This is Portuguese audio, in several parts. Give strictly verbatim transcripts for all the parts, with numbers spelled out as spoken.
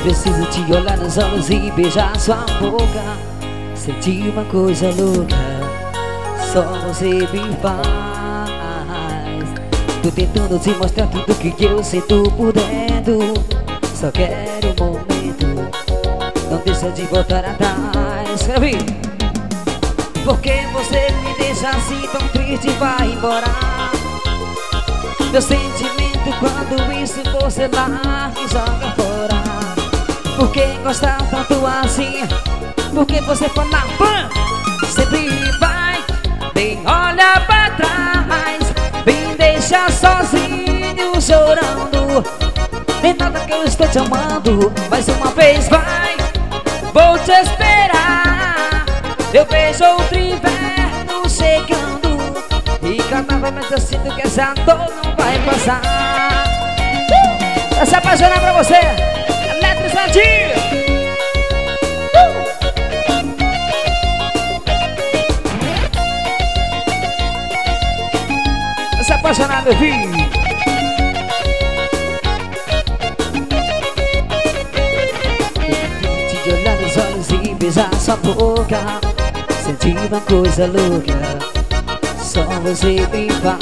preciso te olhar nos olhos e beijar sua boca. Senti uma coisa louca, só você me faz. Tô tentando te mostrar tudo que eu sinto por dentro. Só quero um momento, não deixa de voltar atrás. Quero ouvir. Porque você me deixa assim tão triste e vai embora. Meu sentimento quando isso você larga e joga fora. Por que gostar tanto assim? Por que você fala pã? Sempre vai, bem olha pra trás. Me deixa sozinho chorando. Nem nada que eu estou te amando. Mais uma vez vai, vou te esperar. Eu vejo outro inverno chegando e cada vez mais eu sinto que essa dor não vai passar. uh! Vai se apaixonar pra você, eletrizante. uh! Vai se apaixonar, meu filho. De olhar nos olhos e beijar sua boca. Senti uma coisa louca, só você me faz.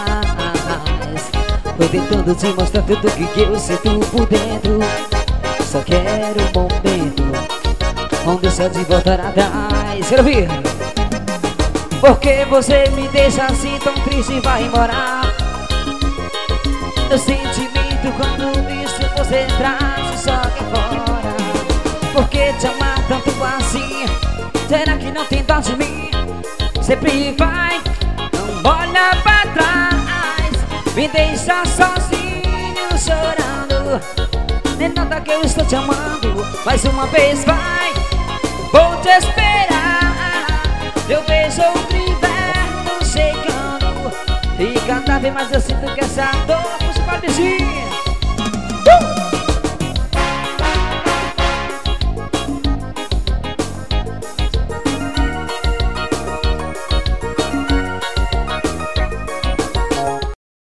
Tô tentando te mostrar tudo que eu sinto por dentro. Só quero um momento, não deixa de voltar atrás. Quero ouvir. Porque você me deixa assim tão triste e vai embora. Meu sentimento quando isso você traz e joga fora. Porque te amar tanto assim, será que não tem dó de mim? Sempre vai, não olha pra trás. Me deixa sozinho chorando. Nem nada que eu estou te amando. Mais uma vez vai, vou te esperar. Eu vejo outro inverno chegando e cada vez mais eu sinto que essa dor puxa pra vizinha.